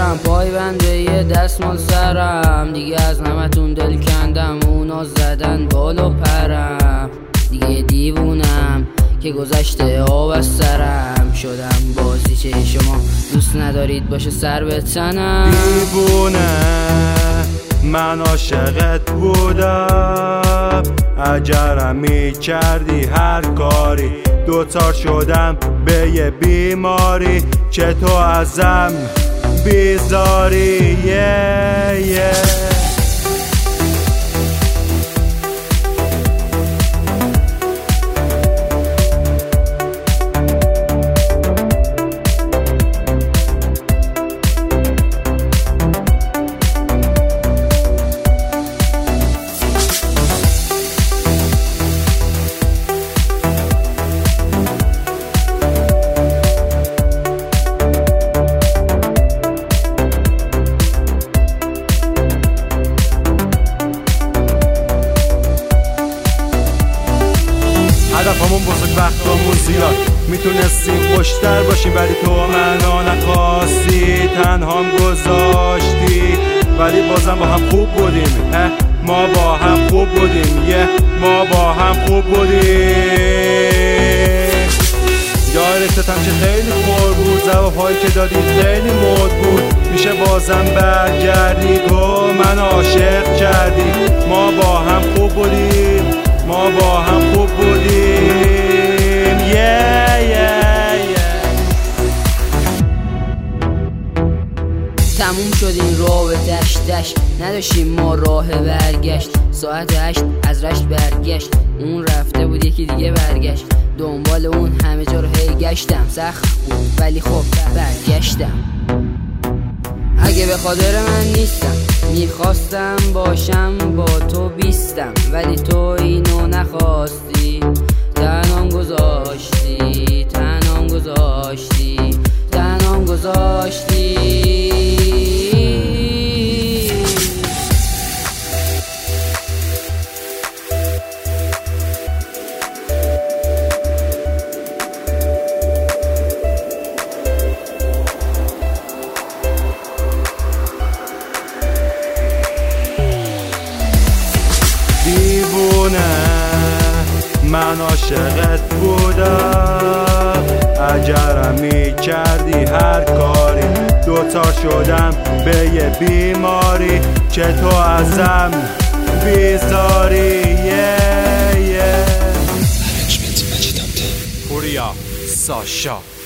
دارم پایبنده یه دستمال سرم، دیگه از همتون دل کندم، اونا زدن بالو پرم. دیگه دیوونم که گذشته آب از سرم، شدم بازیچه شما دوست ندارید باشه سر به تنم. دیوونه من عاشقت بودم، اگرم می کردی هر کاری، دوچار شدم به یه بیماری که تو ازم بیزاری. هدفمون بزرگ وقتمون زیاد، میتونستیم خوشتر باشیم ولی تو منو نخواستی، تنهام گذاشتی. ولی بازم با هم خوب بودیم، ما با هم خوب بودیم، ما با هم خوب بودیم. یارتم که خیلی خور بود، جوابهایی که دادی خیلی مد بود. میشه بازم برگردی، تو من عاشق کردی. ما با هم خوب بودیم، ما با هم خوب بودیم. تموم شد این راه به دشت، نداشتیم ما راه برگشت. ساعت 8 از رشت برگشت، اون رفته بود یکی دیگه برگشت. دنبال اون همه جا رو هی گشتم، سخت بود ولی خب برگشتم. اگه به خاطر من نیستم، میخواستم باشم با تو بیستم، ولی تو اینو نخواستی، تنهام گذاشتی، تنهام گذاشتی، تنهام گذاشتی. دیوونه من عاشقت بودم، اگرم می کردی هر کاری، دوچار شدم به یه بیماری که تو ازم بیزاری. پوریا ساشا